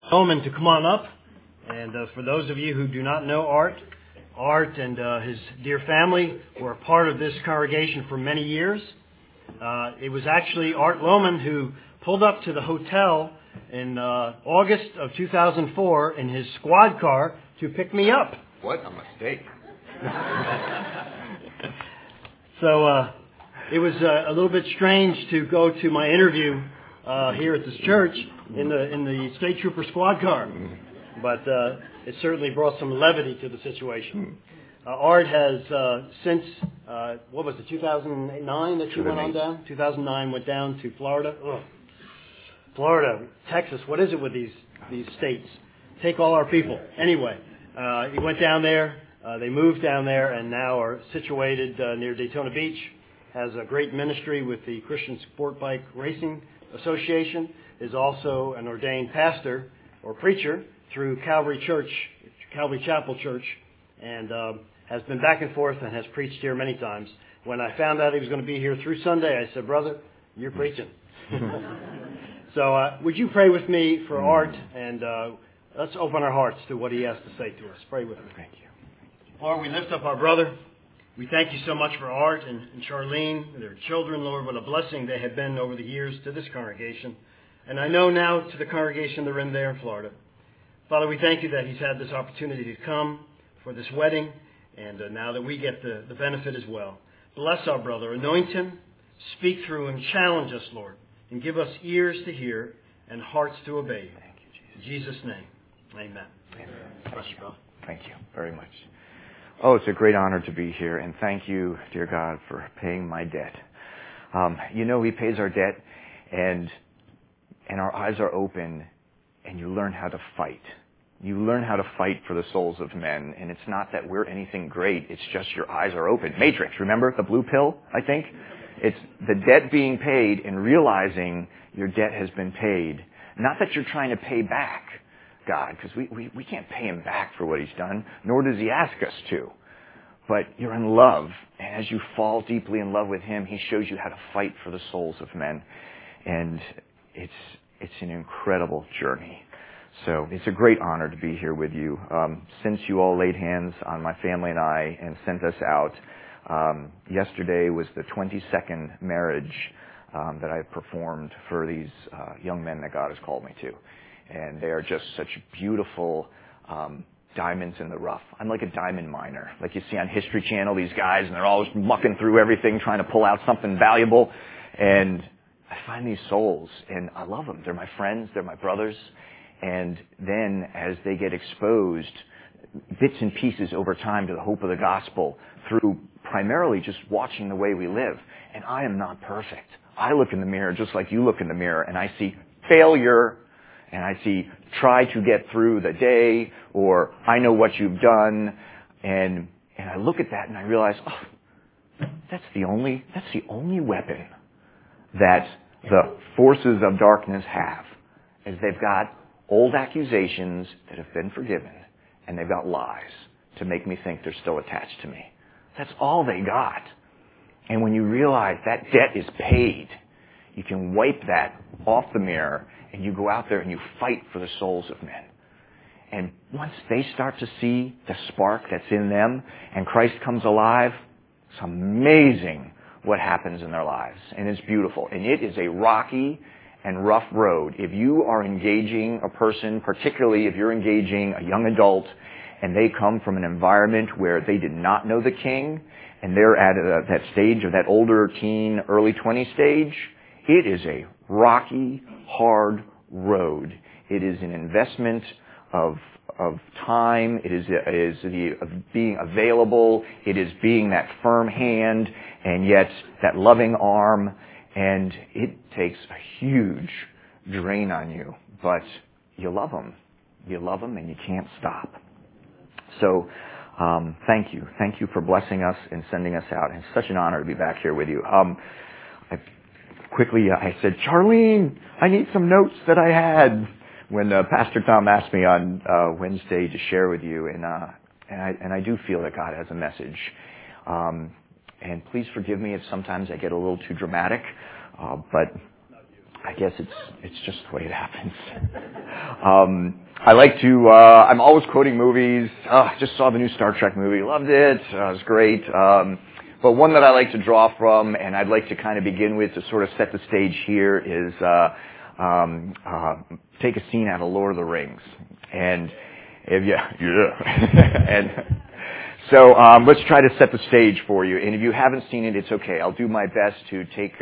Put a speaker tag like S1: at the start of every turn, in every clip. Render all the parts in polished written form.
S1: Bowman to come on up. And for those of you who do not know Art and his dear family were a part of this congregation for many years. It was actually Art Lohman who pulled up to the hotel in August of 2004 in his squad car to pick me up.
S2: What a mistake.
S1: So it was a little bit strange to go to my interview here at this church in the State Trooper squad car. But it certainly brought some levity to the situation. Art has since, what was it, 2009 that you went on down? 2009 went down to Florida. Ugh. Florida, Texas, what is it with these states? Take all our people. Anyway, he went down there. They moved down there and now are situated near Daytona Beach. Has a great ministry with the Christian Sport Bike Racing Association. Is also an ordained pastor or preacher through Calvary Chapel Church, and has been back and forth and has preached here many times. When I found out he was going to be here through Sunday, I said, "Brother, you're preaching." So would you pray with me for Art, and let's open our hearts to what he has to say to us. Pray with me.
S2: Thank you.
S1: Lord, we lift up our brother. We thank you so much for Art and Charlene, their children, Lord. What a blessing they have been over the years to this congregation. And I know now to the congregation they're in there in Florida. Father, we thank you that he's had this opportunity to come for this wedding, and now that we get the benefit as well. Bless our brother. Anoint him. Speak through him. Challenge us, Lord, and give us ears to hear and hearts to obey you.
S2: Thank you, Jesus.
S1: In Jesus' name, amen.
S2: Amen.
S1: Bless you, brother.
S2: Thank you very much. Oh, it's a great honor to be here, and thank you, dear God, for paying my debt. He pays our debt, and our eyes are open, and you learn how to fight. You learn how to fight for the souls of men, and it's not that we're anything great, it's just your eyes are open. Matrix, remember the blue pill, I think? It's the debt being paid and realizing your debt has been paid. Not that you're trying to pay back God, because we can't pay him back for what he's done, nor does he ask us to. But you're in love, and as you fall deeply in love with him, he shows you how to fight for the souls of men. And it's an incredible journey. So it's a great honor to be here with you. Since you all laid hands on my family and I and sent us out, yesterday was the 22nd marriage that I performed for these young men that God has called me to. And they are just such beautiful diamonds in the rough. I'm like a diamond miner. Like you see on History Channel, these guys, and they're always mucking through everything, trying to pull out something valuable. And I find these souls, and I love them. They're my friends. They're my brothers. And then as they get exposed, bits and pieces over time to the hope of the gospel through primarily just watching the way we live. And I am not perfect. I look in the mirror just like you look in the mirror, and I see failure, and I see try to get through the day, or I know what you've done. And I look at that and I realize, that's the only weapon that the forces of darkness have, is they've got old accusations that have been forgiven, and they've got lies to make me think they're still attached to me. That's all they got. And when you realize that debt is paid, you can wipe that off the mirror, and you go out there and you fight for the souls of men. And once they start to see the spark that's in them, and Christ comes alive, it's amazing what happens in their lives. And it's beautiful. And it is a rocky and rough road. If you are engaging a person, particularly if you're engaging a young adult, and they come from an environment where they did not know the King, and they're at that stage of that older teen, early 20 stage, it is a rocky, hard road. It is an investment of time. It is being available. It is being that firm hand, and yet that loving arm. And it takes a huge drain on you, but you love them. You love them, and you can't stop. So thank you. Thank you for blessing us and sending us out. And it's such an honor to be back here with you. I said, Charlene, I need some notes that I had when Pastor Tom asked me on Wednesday to share with you. And I do feel that God has a message. And please forgive me if sometimes I get a little too dramatic. But I guess it's just the way it happens. I like to, I'm always quoting movies. Just saw the new Star Trek movie. Loved it. It was great. But one that I like to draw from, and I'd like to kind of begin with to sort of set the stage here, is take a scene out of Lord of the Rings. And and so let's try to set the stage for you. And if you haven't seen it, it's okay. I'll do my best to take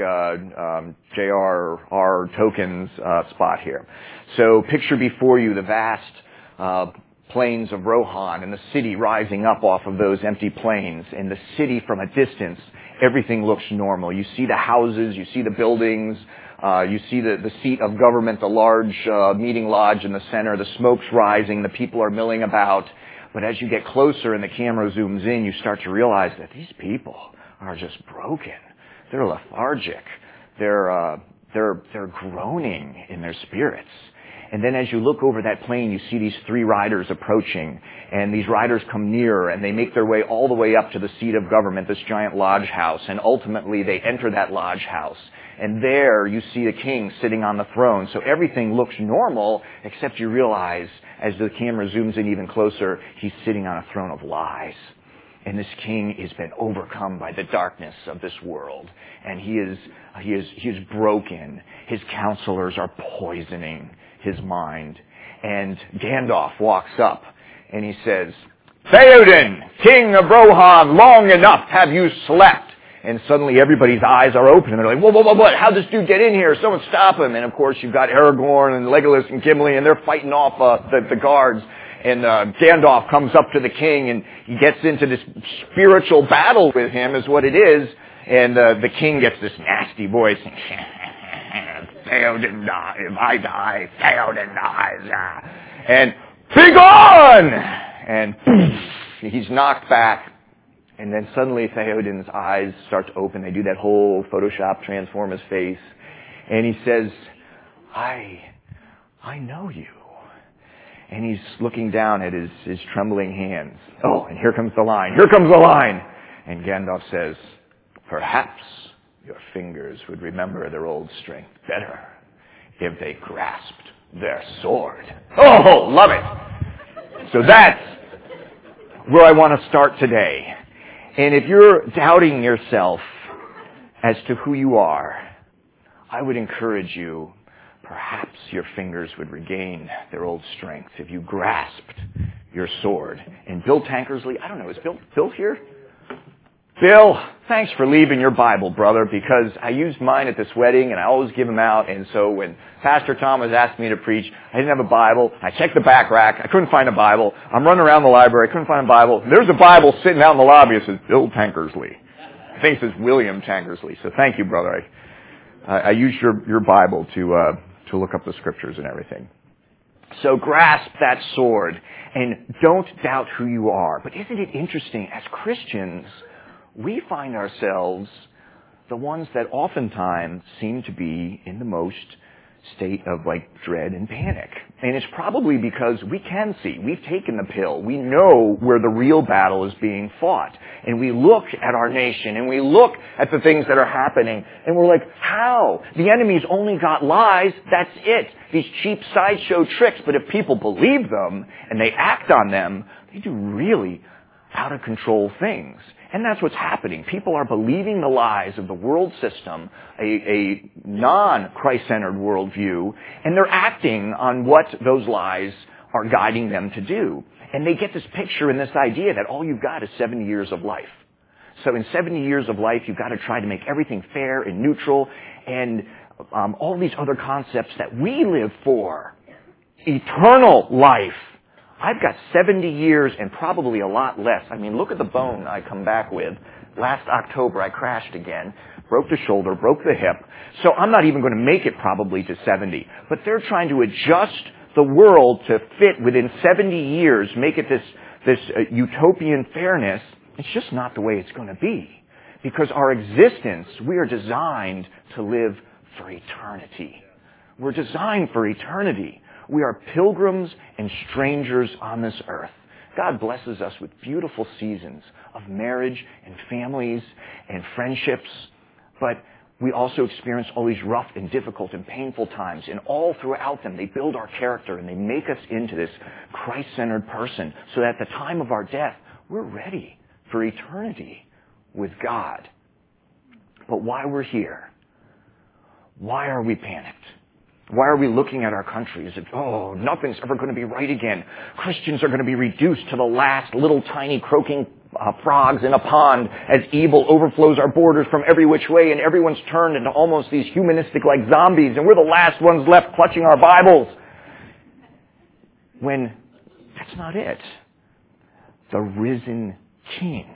S2: J.R.R. Tolkien's spot here. So picture before you the vast plains of Rohan and the city rising up off of those empty plains. And the city from a distance, everything looks normal. You see the houses, you see the buildings, you see the seat of government, the large meeting lodge in the center, the smoke's rising, the people are milling about. But as you get closer and the camera zooms in, you start to realize that these people are just broken. They're lethargic. They're groaning in their spirits. And then as you look over that plain, you see these 3 riders approaching. And these riders come nearer and they make their way all the way up to the seat of government, this giant lodge house. And ultimately they enter that lodge house. And there you see the king sitting on the throne. So everything looks normal, except you realize as the camera zooms in even closer, he's sitting on a throne of lies. And this king has been overcome by the darkness of this world. And he is broken. His counselors are poisoning his mind. And Gandalf walks up and he says, "Theoden, king of Rohan, long enough have you slept." And suddenly everybody's eyes are open and they're like, what? How'd this dude get in here? Someone stop him. And of course you've got Aragorn and Legolas and Gimli and they're fighting off the guards. And Gandalf comes up to the king and he gets into this spiritual battle with him is what it is. And the king gets this nasty voice. Theoden dies. If I die, Theoden dies. And be gone! And he's knocked back. And then suddenly Theoden's eyes start to open. They do that whole Photoshop transform his face. And he says, I know you. And he's looking down at his trembling hands. Oh, and here comes the line. Here comes the line. And Gandalf says, perhaps your fingers would remember their old strength better if they grasped their sword. Oh, love it. So that's where I want to start today. And if you're doubting yourself as to who you are, I would encourage you, perhaps your fingers would regain their old strength if you grasped your sword. And Bill Tankersley, I don't know, is Bill here? Bill, thanks for leaving your Bible, brother, because I used mine at this wedding and I always give them out. And so when Pastor Tom was asking me to preach, I didn't have a Bible. I checked the back rack. I couldn't find a Bible. I'm running around the library. I couldn't find a Bible. There's a Bible sitting out in the lobby. It says Bill Tankersley. I think it says William Tankersley. So thank you, brother. I used your Bible to look up the scriptures and everything. So grasp that sword and don't doubt who you are. But isn't it interesting, as Christians, we find ourselves the ones that oftentimes seem to be in the most state of dread and panic. And it's probably because we can see. We've taken the pill. We know where the real battle is being fought. And we look at our nation and we look at the things that are happening and we're like, how? The enemy's only got lies. That's it. These cheap sideshow tricks. But if people believe them and they act on them, they do really out of control things. And that's what's happening. People are believing the lies of the world system, a non-Christ-centered worldview, and they're acting on what those lies are guiding them to do. And they get this picture and this idea that all you've got is 70 years of life. So in 70 years of life, you've got to try to make everything fair and neutral and all these other concepts that we live for. Eternal life. I've got 70 years and probably a lot less. I mean, look at the bone I come back with. Last October, I crashed again, broke the shoulder, broke the hip. So I'm not even going to make it probably to 70. But they're trying to adjust the world to fit within 70 years, make it this utopian fairness. It's just not the way it's going to be. Because our existence, we are designed to live for eternity. We're designed for eternity. We are pilgrims and strangers on this earth. God blesses us with beautiful seasons of marriage and families and friendships. But we also experience all these rough and difficult and painful times. And all throughout them, they build our character and they make us into this Christ-centered person so that at the time of our death, we're ready for eternity with God. But why we're here? Why are we panicked? Why are we looking at our country as if, oh, nothing's ever going to be right again? Christians are going to be reduced to the last little tiny croaking frogs in a pond as evil overflows our borders from every which way, and everyone's turned into almost these humanistic like zombies, and we're the last ones left clutching our Bibles. When that's not it. The risen King.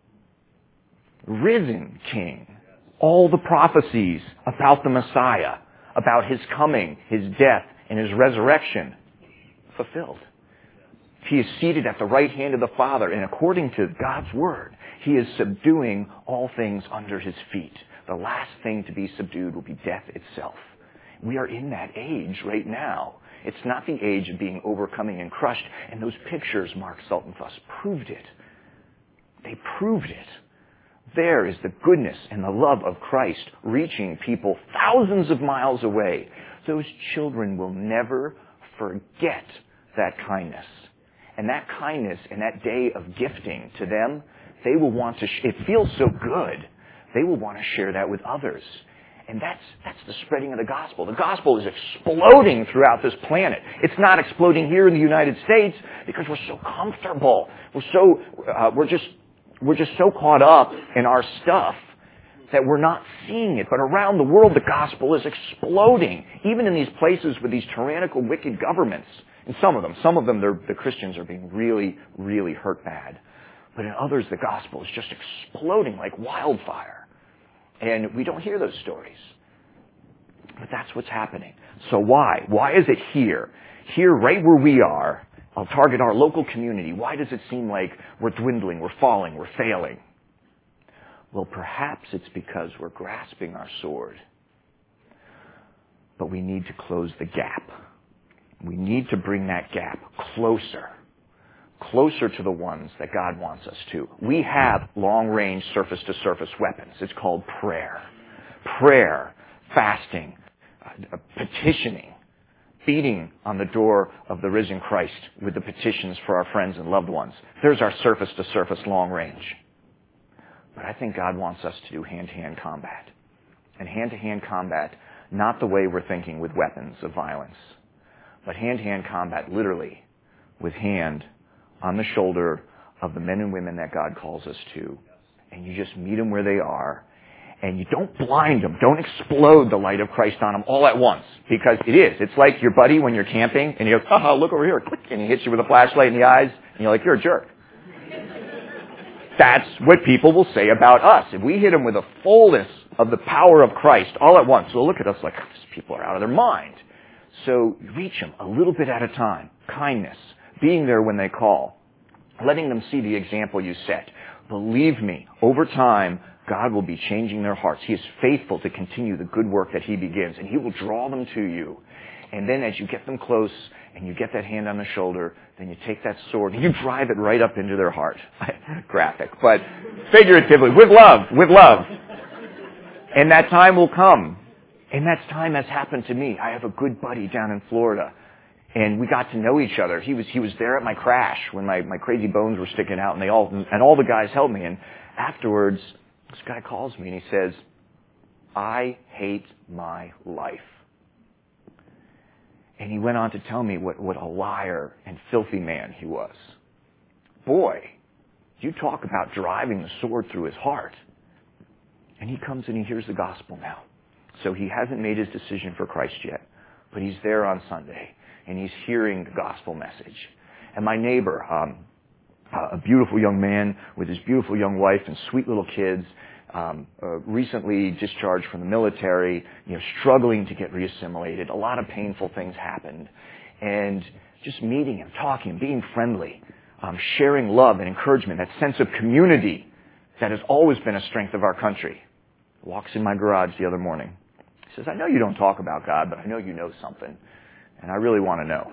S2: Risen King. All the prophecies about the Messiah, about His coming, His death, and His resurrection, fulfilled. He is seated at the right hand of the Father, and according to God's Word, He is subduing all things under His feet. The last thing to be subdued will be death itself. We are in that age right now. It's not the age of being overcoming and crushed, and those pictures, Mark Saltonfuss, proved it. They proved it. There is the goodness and the love of Christ reaching people thousands of miles away. Those children will never forget that kindness. And that kindness and that day of gifting to them, they will want to, it feels so good, they will want to share that with others. And that's the spreading of the gospel. The gospel is exploding throughout this planet. It's not exploding here in the United States because we're so comfortable. We're just so caught up in our stuff that we're not seeing it. But around the world, the gospel is exploding. Even in these places with these tyrannical, wicked governments. And some of them, the Christians are being really, really hurt bad. But in others, the gospel is just exploding like wildfire. And we don't hear those stories. But that's what's happening. So why? Why is it here? Here, right where we are, I'll target our local community. Why does it seem like we're dwindling, we're falling, we're failing? Well, perhaps it's because we're grasping our sword. But we need to close the gap. We need to bring that gap closer to the ones that God wants us to. We have long-range surface-to-surface weapons. It's called prayer. Prayer, fasting, petitioning, beating on the door of the risen Christ with the petitions for our friends and loved ones. There's our surface-to-surface long range. But I think God wants us to do hand-to-hand combat. And hand-to-hand combat, not the way we're thinking with weapons of violence, but hand-to-hand combat literally with hand on the shoulder of the men and women that God calls us to. And you just meet them where they are. And you don't blind them. Don't explode the light of Christ on them all at once. Because it is. It's like your buddy when you're camping and he goes, oh, look over here. Click. And he hits you with a flashlight in the eyes. And you're like, you're a jerk. That's what people will say about us. If we hit them with the fullness of the power of Christ all at once, they'll look at us like, these people are out of their mind. So reach them a little bit at a time. Kindness. Being there when they call. Letting them see the example you set. Believe me, over time, God will be changing their hearts. He is faithful to continue the good work that He begins, and He will draw them to you. And then as you get them close, and you get that hand on the shoulder, then you take that sword, and you drive it right up into their heart. Graphic, but figuratively, with love. And that time will come. And that time has happened to me. I have a good buddy down in Florida. And we got to know each other. He was there at my crash when my crazy bones were sticking out, and all the guys helped me. And afterwards, this guy calls me and he says, I hate my life. And he went on to tell me what a liar and filthy man he was. Boy, you talk about driving the sword through his heart. And he comes and he hears the gospel now. So he hasn't made his decision for Christ yet, but he's there on Sunday. And he's hearing the gospel message. And my neighbor, a beautiful young man with his beautiful young wife and sweet little kids, recently discharged from the military, struggling to get reassimilated. A lot of painful things happened. And just meeting him, talking him, being friendly, sharing love and encouragement, that sense of community that has always been a strength of our country. Walks in my garage the other morning. He says, I know you don't talk about God, but I know you know something. And I really want to know.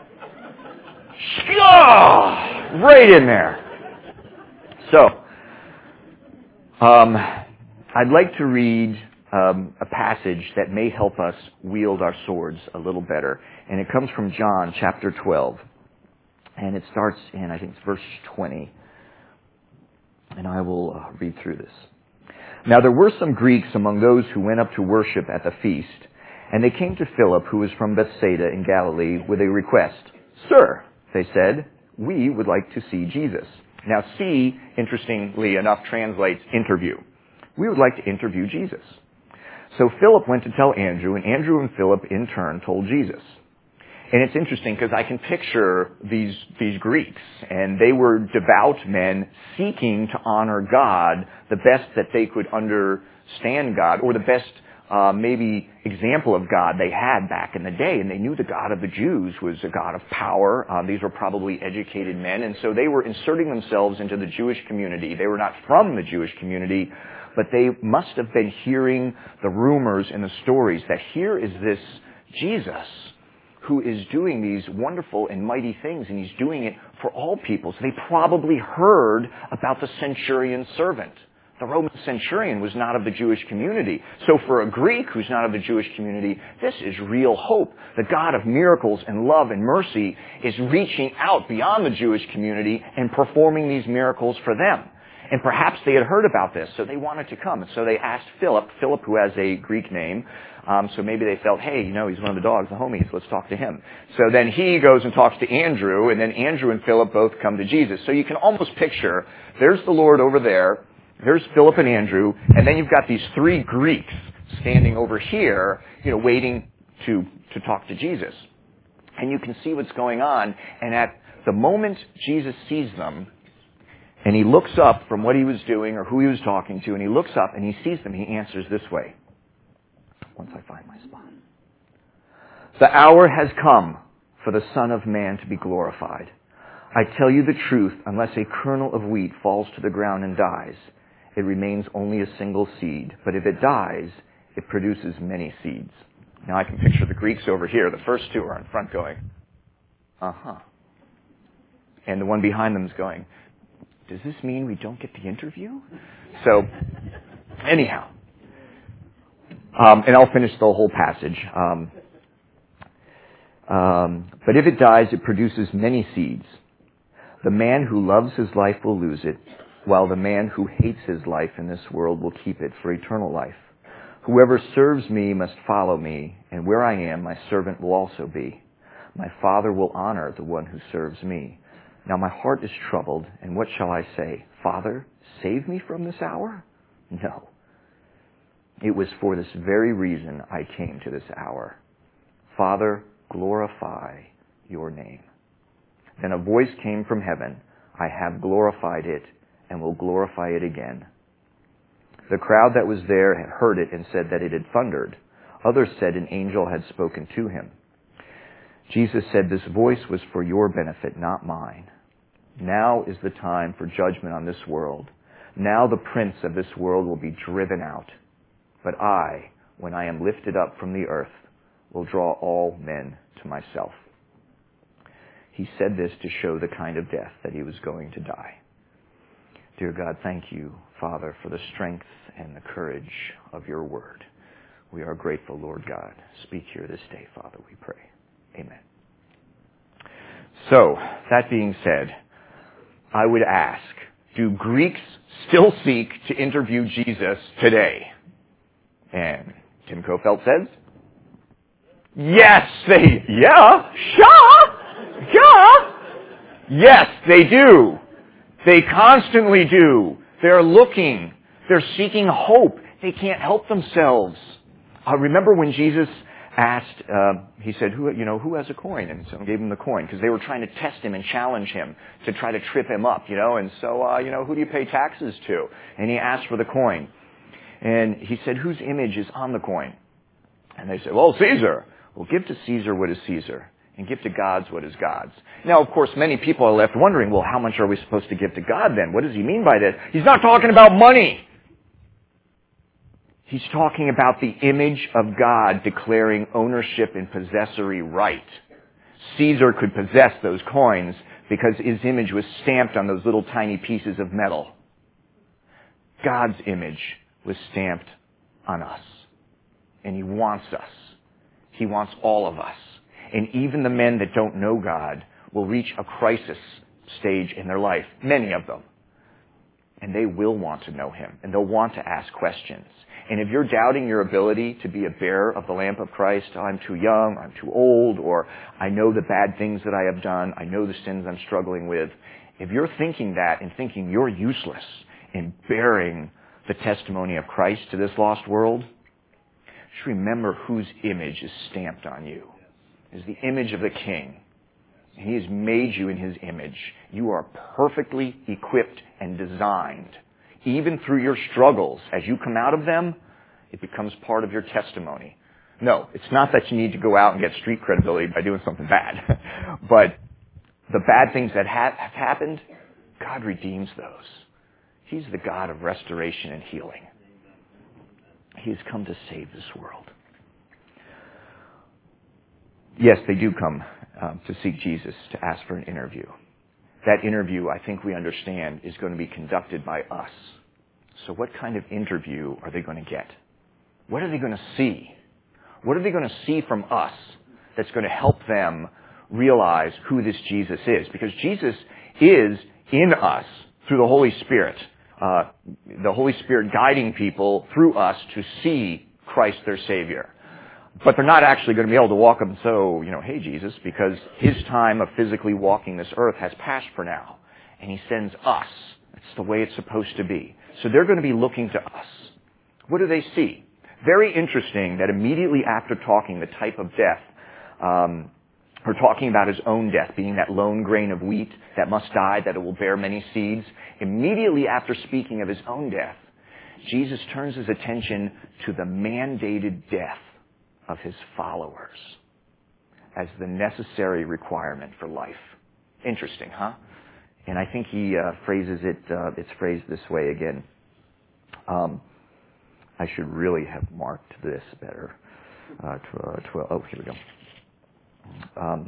S2: Right in there. So, I'd like to read a passage that may help us wield our swords a little better. And it comes from John chapter 12. And it starts in, I think it's verse 20. And I will read through this. Now there were some Greeks among those who went up to worship at the feast. And they came to Philip, who was from Bethsaida in Galilee, with a request. Sir, they said, we would like to see Jesus. Now see, interestingly enough, translates interview. We would like to interview Jesus. So Philip went to tell Andrew, and Andrew and Philip in turn told Jesus. And it's interesting because I can picture these Greeks, and they were devout men seeking to honor God the best that they could understand God, or the best maybe example of God they had back in the day. And they knew the God of the Jews was a God of power. These were probably educated men, and so they were inserting themselves into the Jewish community. They were not from the Jewish community, but they must have been hearing the rumors and the stories that here is this Jesus who is doing these wonderful and mighty things, and he's doing it for all people. So they probably heard about the centurion's servant. The Roman centurion was not of the Jewish community. So for a Greek who's not of the Jewish community, this is real hope. The God of miracles and love and mercy is reaching out beyond the Jewish community and performing these miracles for them. And perhaps they had heard about this, so they wanted to come. And so they asked Philip, who has a Greek name, so maybe they felt, hey, he's one of the dogs, the homies, let's talk to him. So then he goes and talks to Andrew, and then Andrew and Philip both come to Jesus. So you can almost picture, there's the Lord over there, there's Philip and Andrew, and then you've got these three Greeks standing over here, waiting to talk to Jesus. And you can see what's going on, and at the moment Jesus sees them, and he looks up from what he was doing or who he was talking to, and he looks up and he sees them, he answers this way. Once I find my spot. The hour has come for the Son of Man to be glorified. I tell you the truth, unless a kernel of wheat falls to the ground and dies, it remains only a single seed. But if it dies, it produces many seeds. Now I can picture the Greeks over here. The first two are in front going, uh-huh. And the one behind them is going, does this mean we don't get the interview? So, anyhow. And I'll finish the whole passage. But if it dies, it produces many seeds. The man who loves his life will lose it, while the man who hates his life in this world will keep it for eternal life. Whoever serves me must follow me, and where I am, my servant will also be. My Father will honor the one who serves me. Now my heart is troubled, and what shall I say? Father, save me from this hour? No. It was for this very reason I came to this hour. Father, glorify your name. Then a voice came from heaven. I have glorified it, and will glorify it again. The crowd that was there had heard it and said that it had thundered. Others said an angel had spoken to him. Jesus said, this voice was for your benefit, not mine. Now is the time for judgment on this world. Now the prince of this world will be driven out. But I, when I am lifted up from the earth, will draw all men to myself. He said this to show the kind of death that he was going to die. Dear God, thank you, Father, for the strength and the courage of your word. We are grateful, Lord God. Speak here this day, Father, we pray. Amen. So, that being said, I would ask, do Greeks still seek to interview Jesus today? And Tim Kofeld says, yes, yes, they do. They constantly do. They're looking. They're seeking hope. They can't help themselves. I remember when Jesus asked, he said, who has a coin? And someone gave him the coin because they were trying to test him and challenge him to try to trip him up, And so, who do you pay taxes to? And he asked for the coin. And he said, whose image is on the coin? And they said, well, Caesar. Well, give to Caesar what is Caesar, and give to God's what is God's. Now, of course, many people are left wondering, well, how much are we supposed to give to God then? What does he mean by this? He's not talking about money. He's talking about the image of God declaring ownership and possessory right. Caesar could possess those coins because his image was stamped on those little tiny pieces of metal. God's image was stamped on us. and He wants us. He wants all of us. And even the men that don't know God will reach a crisis stage in their life, many of them. And they will want to know Him, and they'll want to ask questions. And if you're doubting your ability to be a bearer of the lamp of Christ, I'm too young, I'm too old, or I know the bad things that I have done, I know the sins I'm struggling with. If you're thinking that and thinking you're useless in bearing the testimony of Christ to this lost world, just remember whose image is stamped on you. It's the image of the King. And He has made you in His image. You are perfectly equipped and designed. Even through your struggles, as you come out of them, it becomes part of your testimony. No, it's not that you need to go out and get street credibility by doing something bad. But the bad things that have happened, God redeems those. He's the God of restoration and healing. He has come to save this world. Yes, they do come to seek Jesus, to ask for an interview. That interview, I think we understand, is going to be conducted by us. So what kind of interview are they going to get? What are they going to see? What are they going to see from us that's going to help them realize who this Jesus is? Because Jesus is in us through the Holy Spirit. The Holy Spirit guiding people through us to see Christ their Savior. But they're not actually going to be able to walk up and say, hey, Jesus, because His time of physically walking this earth has passed for now. And He sends us. It's the way it's supposed to be. So they're going to be looking to us. What do they see? Very interesting that immediately after talking the type of death, or talking about His own death, being that lone grain of wheat that must die, that it will bear many seeds, immediately after speaking of His own death, Jesus turns His attention to the mandated death of His followers as the necessary requirement for life. Interesting, huh? And I think He phrases it, it's phrased this way again. I should really have marked this better. 12, oh, here we go.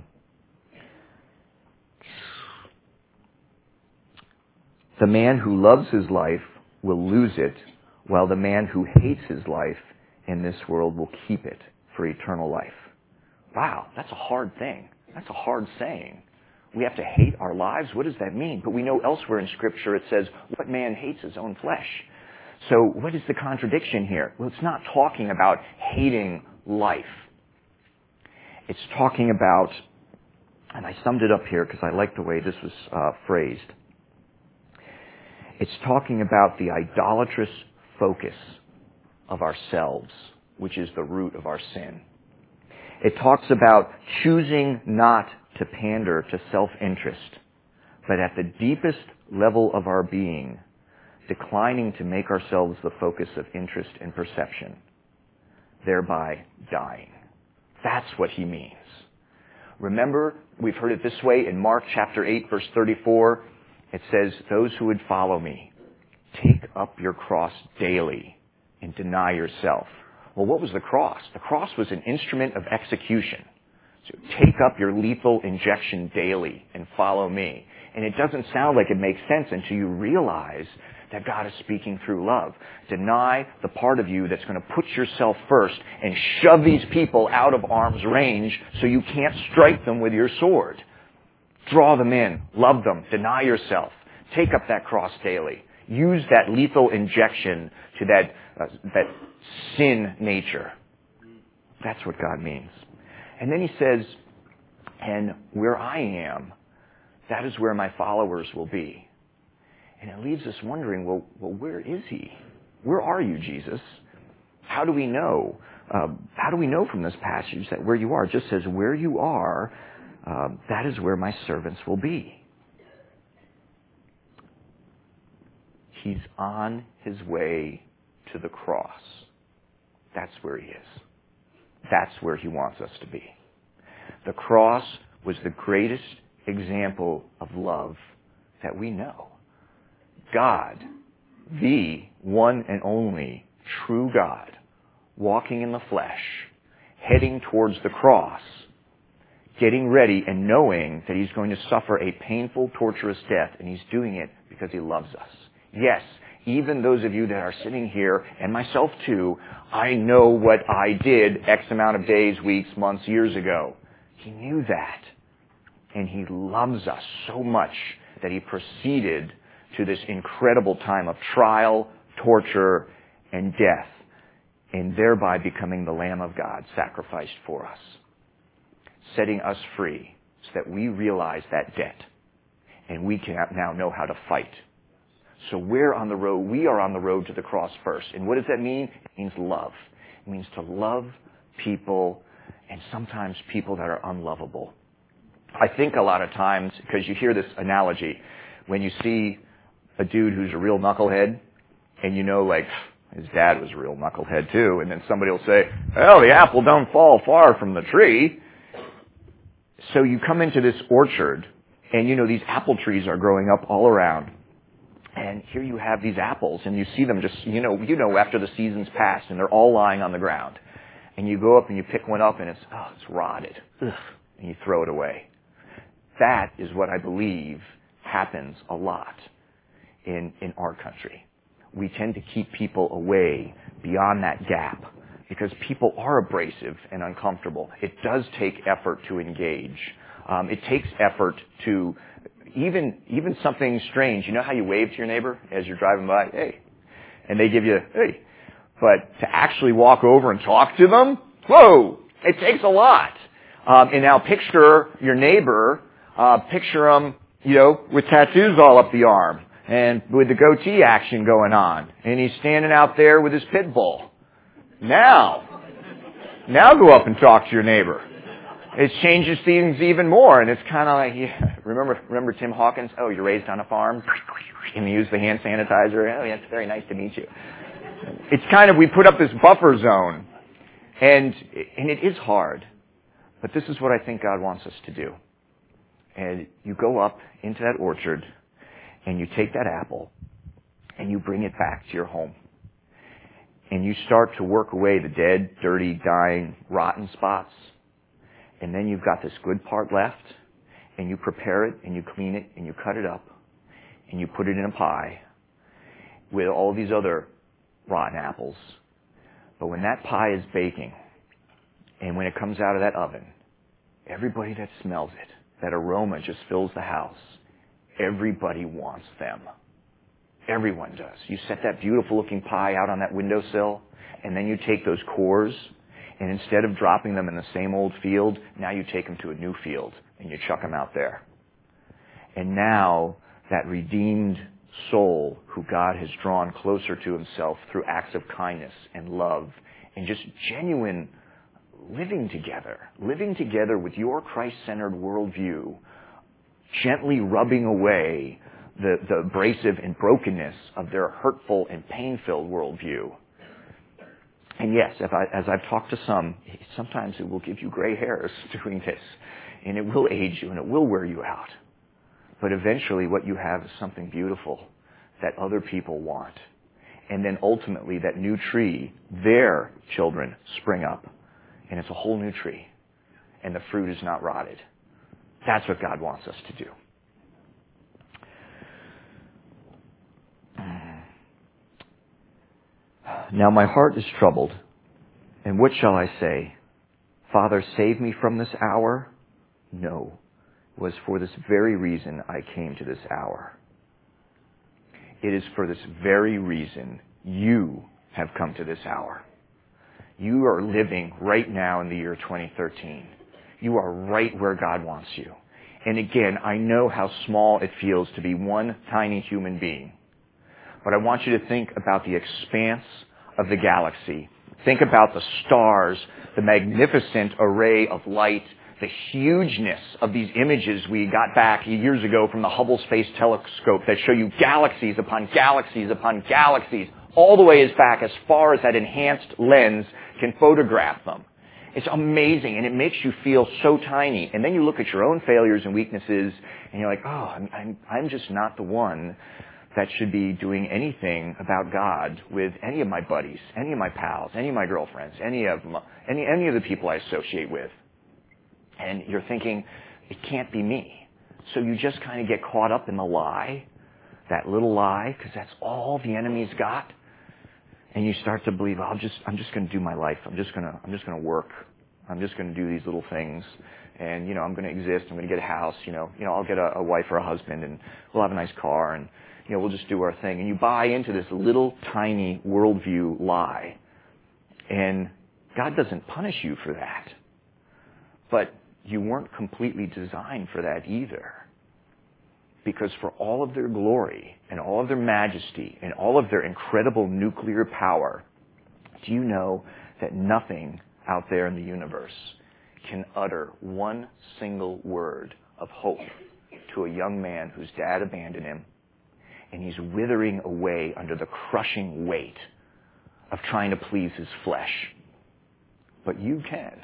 S2: The man who loves his life will lose it, while the man who hates his life in this world will keep it for eternal life. Wow, that's a hard thing. That's a hard saying. We have to hate our lives? What does that mean? But we know elsewhere in Scripture it says, what man hates his own flesh? So what is the contradiction here? Well, it's not talking about hating life. It's talking about, and I summed it up here because I like the way this was phrased. It's talking about the idolatrous focus of ourselves, which is the root of our sin. It talks about choosing not to pander to self-interest, but at the deepest level of our being, declining to make ourselves the focus of interest and perception, thereby dying. That's what he means. Remember, we've heard it this way in Mark chapter 8, verse 34. It says, those who would follow me, take up your cross daily and deny yourself. Well, what was the cross? The cross was an instrument of execution. So take up your lethal injection daily and follow me. And it doesn't sound like it makes sense until you realize that God is speaking through love. Deny the part of you that's going to put yourself first and shove these people out of arm's range so you can't strike them with your sword. Draw them in. Love them. Deny yourself. Take up that cross daily. Use that lethal injection to that sin nature. That's what God means. And then he says, and where I am, that is where my followers will be. And it leaves us wondering, well, where is he? Where are you, Jesus? How do we know? How do we know from this passage that where you are? It just says, where you are, that is where my servants will be. He's on his way to the cross. That's where he is. That's where he wants us to be. The cross was the greatest example of love that we know. God, the one and only true God, walking in the flesh, heading towards the cross, getting ready and knowing that he's going to suffer a painful, torturous death, and he's doing it because he loves us. Yes, Even those of you that are sitting here, and myself too, I know what I did X amount of days, weeks, months, years ago. He knew that. And He loves us so much that He proceeded to this incredible time of trial, torture, and death, and thereby becoming the Lamb of God sacrificed for us, setting us free so that we realize that debt, and we can now know how to fight. So we are on the road to the cross first. And what does that mean? It means love. It means to love people, and sometimes people that are unlovable. I think a lot of times, because you hear this analogy, when you see a dude who's a real knucklehead, and you know, like, his dad was a real knucklehead too, and then somebody will say, well, the apple don't fall far from the tree. So you come into this orchard, and you know, these apple trees are growing up all around. And here you have these apples, and you see them just, you know, after the season's passed, and they're all lying on the ground. And you go up and you pick one up, and it's rotted. Ugh, and you throw it away. That is what I believe happens a lot in our country. We tend to keep people away beyond that gap because people are abrasive and uncomfortable. It does take effort to engage. It takes effort to even something strange. You know how you wave to your neighbor as you're driving by? Hey. And they give you, hey. But to actually walk over and talk to them, whoa, it takes a lot. And now picture your neighbor, picture him, with tattoos all up the arm and with the goatee action going on. And he's standing out there with his pit bull. Now go up and talk to your neighbor. It changes things even more, and it's kind of like, remember Tim Hawkins? Oh, you're raised on a farm? And he used the hand sanitizer. Oh, yeah, it's very nice to meet you. It's kind of, we put up this buffer zone, and it is hard, but this is what I think God wants us to do. And you go up into that orchard, and you take that apple, and you bring it back to your home. And you start to work away the dead, dirty, dying, rotten spots. And then you've got this good part left, and you prepare it, and you clean it, and you cut it up, and you put it in a pie with all these other rotten apples. But when that pie is baking, and when it comes out of that oven, everybody that smells it, that aroma just fills the house. Everybody wants them. Everyone does. You set that beautiful looking pie out on that windowsill, and then you take those cores, and instead of dropping them in the same old field, now you take them to a new field, and you chuck them out there. And now that redeemed soul who God has drawn closer to Himself through acts of kindness and love and just genuine living together with your Christ-centered worldview, gently rubbing away the abrasive and brokenness of their hurtful and pain-filled worldview. And yes, as I've talked to some, sometimes it will give you gray hairs doing this, and it will age you, and it will wear you out. But eventually what you have is something beautiful that other people want. And then ultimately that new tree, their children spring up, and it's a whole new tree, and the fruit is not rotted. That's what God wants us to do. Now my heart is troubled, and what shall I say? Father, save me from this hour? No, it was for this very reason I came to this hour. It is for this very reason you have come to this hour. You are living right now in the year 2013. You are right where God wants you. And again, I know how small it feels to be one tiny human being. But I want you to think about the expanse of the galaxy. Think about the stars, the magnificent array of light, the hugeness of these images we got back years ago from the Hubble Space Telescope that show you galaxies upon galaxies upon galaxies, all the way back as far as that enhanced lens can photograph them. It's amazing, and it makes you feel so tiny. And then you look at your own failures and weaknesses, and you're like, oh, I'm just not the one that should be doing anything about God with any of my buddies, any of my pals, any of my girlfriends, any of the people I associate with. And you're thinking, it can't be me. So you just kind of get caught up in the lie that little lie, because that's all the enemy's got, and you start to believe, I'm just going to do my life. I'm just going to work. I'm just going to do these little things, and I'm going to exist. I'm going to get a house. I'll get a wife or a husband, and we'll have a nice car, and we'll just do our thing. And you buy into this little tiny worldview lie, and God doesn't punish you for that, but you weren't completely designed for that either. Because for all of their glory and all of their majesty and all of their incredible nuclear power, do you know that nothing out there in the universe can utter one single word of hope to a young man whose dad abandoned him and he's withering away under the crushing weight of trying to please his flesh? But you can.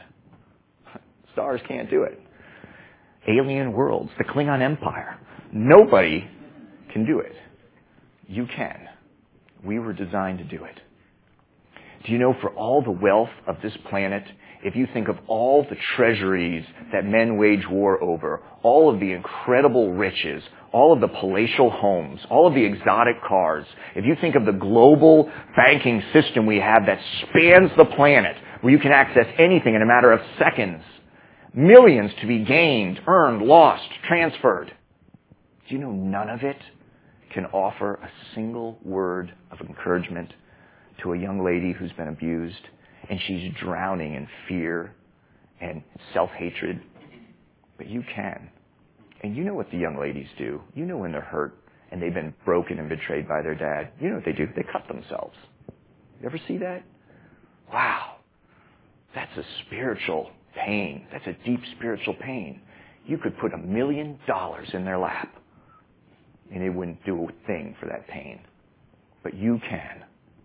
S2: Stars can't do it. Alien worlds, the Klingon Empire. Nobody can do it. You can. We were designed to do it. Do you know, for all the wealth of this planet, if you think of all the treasuries that men wage war over, all of the incredible riches, all of the palatial homes, all of the exotic cars, if you think of the global banking system we have that spans the planet, where you can access anything in a matter of seconds, millions to be gained, earned, lost, transferred. Do you know none of it can offer a single word of encouragement to a young lady who's been abused and she's drowning in fear and self-hatred? But you can. And you know what the young ladies do. You know when they're hurt and they've been broken and betrayed by their dad. You know what they do. They cut themselves. You ever see that? Wow. That's a spiritual pain. That's a deep spiritual pain. You could put $1 million in their lap and it wouldn't do a thing for that pain. But you can.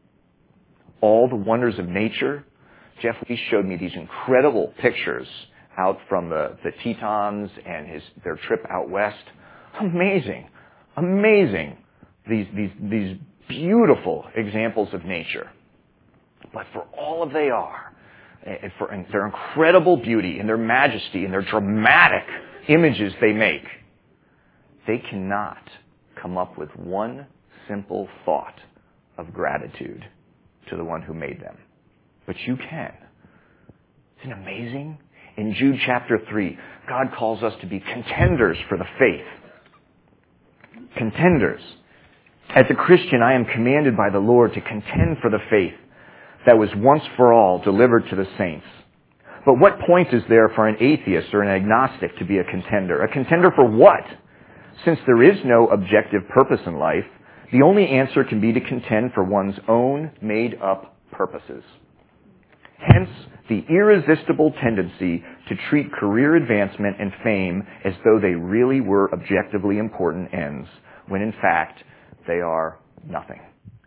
S2: All the wonders of nature. Jeff Lee showed me these incredible pictures out from the Tetons and their trip out west. Amazing. Amazing. These beautiful examples of nature. But for all of they are, and for their incredible beauty and their majesty and their dramatic images they make, they cannot come up with one simple thought of gratitude to the one who made them. But you can. Isn't it amazing? In Jude chapter 3, God calls us to be contenders for the faith. Contenders. As a Christian, I am commanded by the Lord to contend for the faith that was once for all delivered to the saints. But what point is there for an atheist or an agnostic to be a contender? A contender for what? Since there is no objective purpose in life, the only answer can be to contend for one's own made-up purposes. Hence, the irresistible tendency to treat career advancement and fame as though they really were objectively important ends, when in fact they are nothing.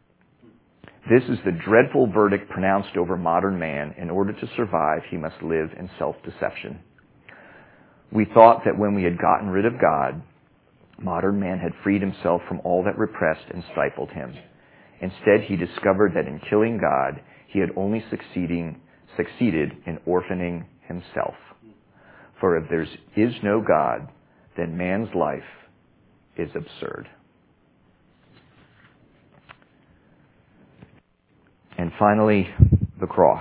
S2: This is the dreadful verdict pronounced over modern man. In order to survive, he must live in self-deception. We thought that when we had gotten rid of God, modern man had freed himself from all that repressed and stifled him. Instead, he discovered that in killing God, he had only succeeded in orphaning himself. For if there is no God, then man's life is absurd. And finally, the cross.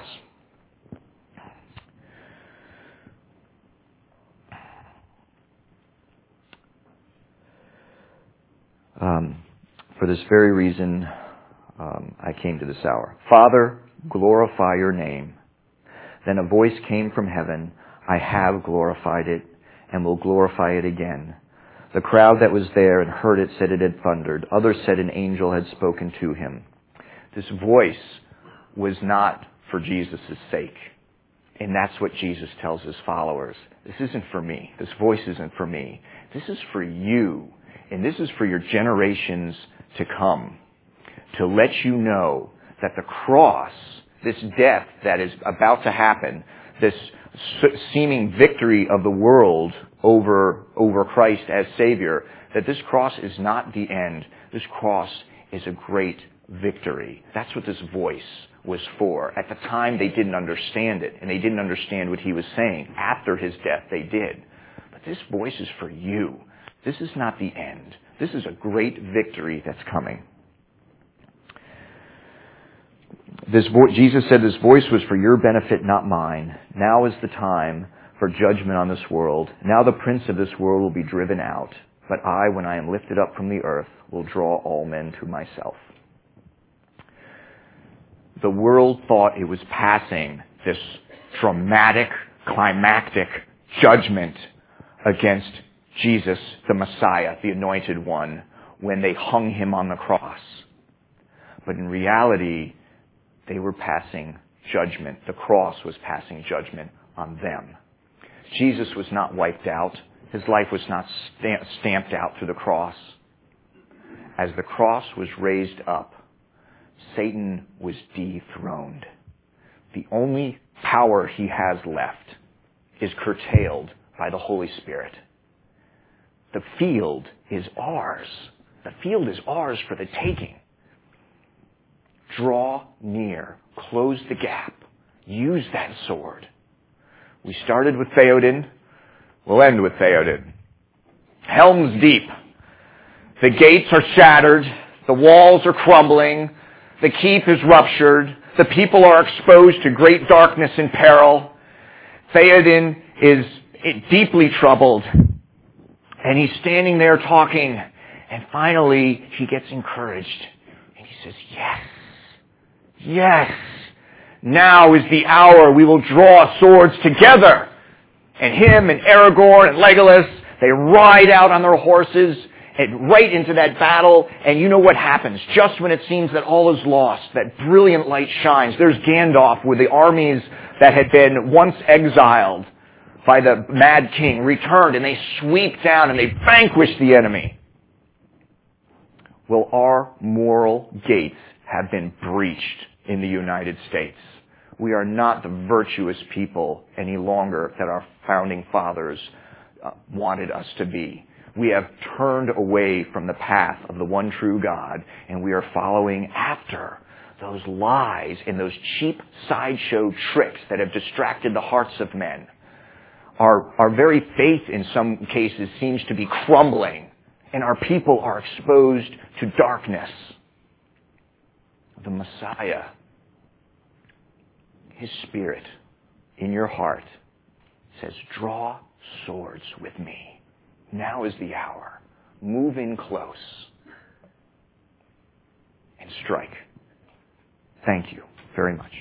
S2: For this very reason, I came to this hour. Father, glorify your name. Then a voice came from heaven. I have glorified it and will glorify it again. The crowd that was there and heard it said it had thundered. Others said an angel had spoken to him. This voice was not for Jesus' sake. And that's what Jesus tells his followers. This isn't for me. This voice isn't for me. This is for you. And this is for your generations to come. To let you know that the cross, this death that is about to happen, this seeming victory of the world over Christ as Savior, that this cross is not the end. This cross is a great victory. That's what this voice was for. At the time, they didn't understand it, and they didn't understand what he was saying. After his death, they did. But this voice is for you. This is not the end. This is a great victory that's coming. Jesus said, "This voice was for your benefit, not mine. Now is the time for judgment on this world. Now the prince of this world will be driven out. But I, when I am lifted up from the earth, will draw all men to myself." The world thought it was passing this dramatic, climactic judgment against Jesus, the Messiah, the Anointed One, when they hung him on the cross. But in reality, they were passing judgment. The cross was passing judgment on them. Jesus was not wiped out. His life was not stamped out through the cross. As the cross was raised up, Satan was dethroned. The only power he has left is curtailed by the Holy Spirit. The field is ours. The field is ours for the taking. Draw near. Close the gap. Use that sword. We started with Theoden. We'll end with Theoden. Helm's Deep. The gates are shattered. The walls are crumbling. The keep is ruptured. The people are exposed to great darkness and peril. Theoden is deeply troubled. And he's standing there talking. And finally, he gets encouraged. And he says, "Yes. Yes. Now is the hour we will draw swords together." And him and Aragorn and Legolas, they ride out on their horses and right into that battle. And you know what happens? Just when it seems that all is lost, that brilliant light shines. There's Gandalf with the armies that had been once exiled by the Mad King returned, and they sweep down and they vanquish the enemy. Well, our moral gates have been breached in the United States. We are not the virtuous people any longer that our founding fathers wanted us to be. We have turned away from the path of the one true God, and we are following after those lies and those cheap sideshow tricks that have distracted the hearts of men. Our very faith in some cases seems to be crumbling, and our people are exposed to darkness. The Messiah, His Spirit in your heart says, "Draw swords with me. Now is the hour. Move in close and strike." Thank you very much.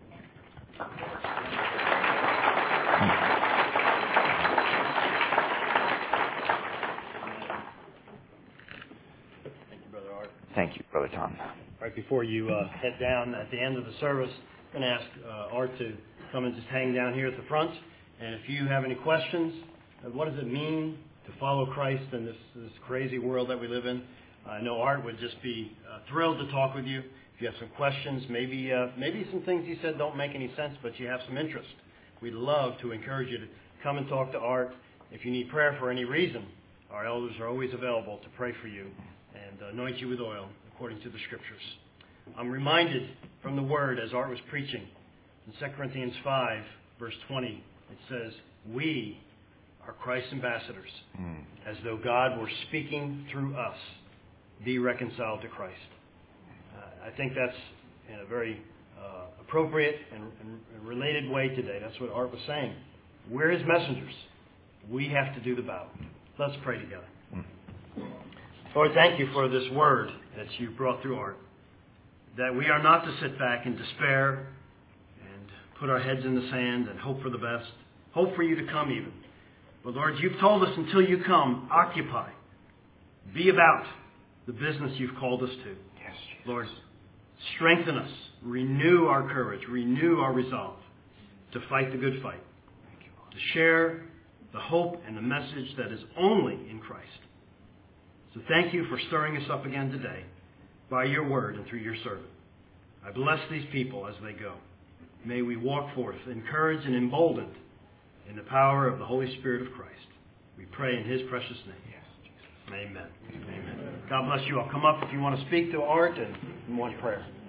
S1: Thank you, Brother Art.
S2: Thank you, Brother Tom.
S1: Right before you head down at the end of the service, I'm going to ask Art to come and just hang down here at the front. And if you have any questions, what does it mean to follow Christ in this crazy world that we live in? I know Art would just be thrilled to talk with you. If you have some questions, maybe some things he said don't make any sense, but you have some interest. We'd love to encourage you to come and talk to Art. If you need prayer for any reason, our elders are always available to pray for you and anoint you with oil according to the Scriptures. I'm reminded from the Word as Art was preaching in 2 Corinthians 5, verse 20, it says, "We are Christ's ambassadors, as though God were speaking through us. Be reconciled to Christ." I think that's in a very appropriate and related way today. That's what Art was saying. We're His messengers. We have to do the battle. Let's pray together. Lord, thank you for this word that you brought through Art, that we are not to sit back in despair and put our heads in the sand and hope for the best, hope for you to come even. But Lord, you've told us until you come, occupy, be about the business you've called us to.
S2: Yes, Jesus.
S1: Lord, strengthen us, renew our courage, renew our resolve to fight the good fight, to share the hope and the message that is only in Christ. So thank you for stirring us up again today by your word and through your servant. I bless these people as they go. May we walk forth encouraged and emboldened in the power of the Holy Spirit of Christ. We pray in His precious name.
S2: Yes, Jesus.
S1: Amen. Amen. God bless you all. Come up if you want to speak to Art and want prayer.